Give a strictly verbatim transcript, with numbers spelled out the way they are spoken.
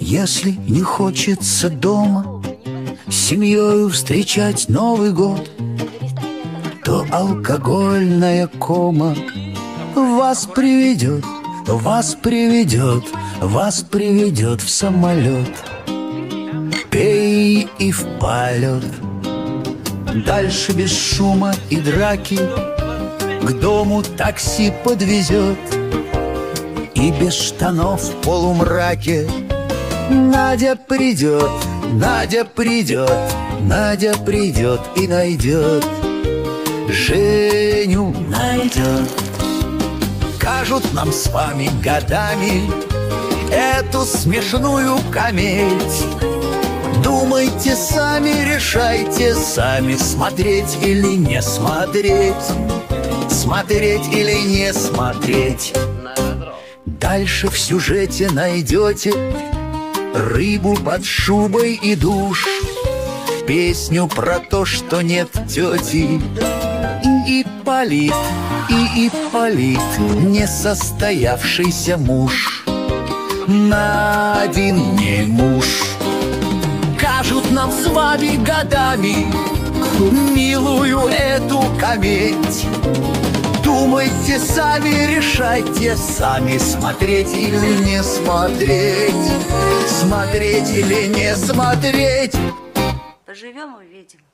Если не хочется дома с семьёю встречать Новый год, то алкогольная кома вас приведет, вас приведет, вас приведет в самолет. Пей и в полет. Дальше без шума и драки к дому такси подвезет. И без штанов в полумраке Надя придет, Надя придет, Надя придет и найдет, Женю найдет. Кажут нам с вами годами эту смешную комедь. Думайте сами, решайте сами, смотреть или не смотреть, смотреть или не смотреть. Дальше в сюжете найдете рыбу под шубой и душ, песню про то, что нет тети, и Ипполит, и Ипполит, несостоявшийся муж, Надин не муж. Кажут нам с вами годами милую эту комедь. Думайте сами, решайте сами, смотреть или не смотреть, смотреть или не смотреть. Поживем, увидим.